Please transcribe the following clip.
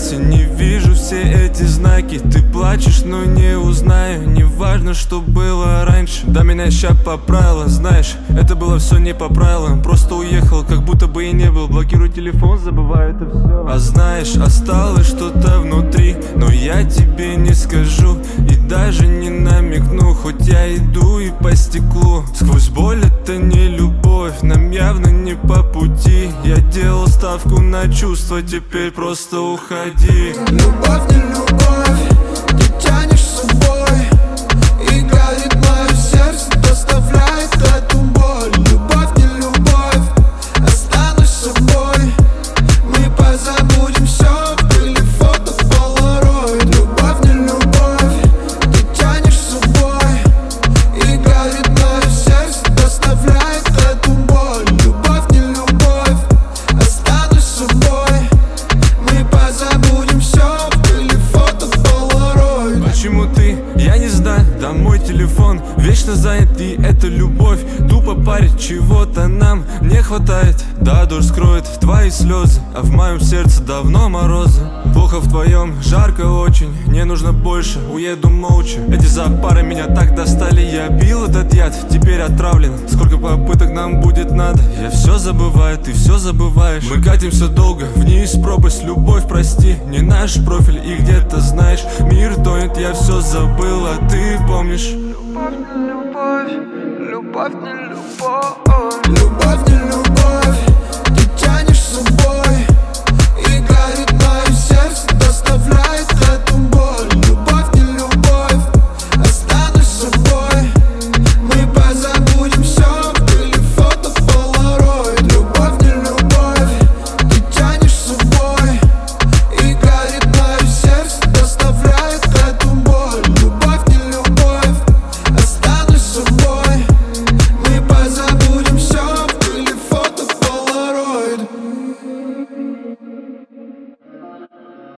вовсе не вижу все эти знаки. Ты плачешь, но не узнаю. Не важно, что было раньше. Да, меня ща поправило, знаешь, это было все не по правилам. Просто уехал, как будто бы и не был. Блокирую телефон, забываю это все. А знаешь, осталось что-то внутри, но я тебе не скажу и даже не намекну. Хоть я иду и по стеклу. Сквозь боль это не любовь, нам явно не по пути. Я делал ставку на чувства, теперь просто уходи. Любовь не любовь, ты тянешь с собой и гладит мое сердце, доставляет эту боль. Любовь не любовь, останусь с собой. Мы позабудем все, были фото полароид. Любовь не любовь, ты тянешь с собой и гладит мое сердце, доставляет эту боль. Любовь не любовь, останусь с собой. Мы позабудем все, были фото полароид. Почему ты? Я не знаю, да мой телефон вечно занят, и это любовь. Тупо парить чего-то нам не хватает. Да, дождь скроет твои слезы, а в моем сердце давно морозы. Плохо в твоем, жарко очень, не нужно больше, уеду молча. Эти запары меня так достали, я бил этот яд, теперь отравлен. Сколько попыток нам будет надо, я все забываю, ты все забываешь. Мы катимся долго, вниз пропасть, любовь, прости, не наш профиль. И где-то знаешь, мир тонет, я все забыл, а ты помнишь. Любовь не любовь, любовь не любовь.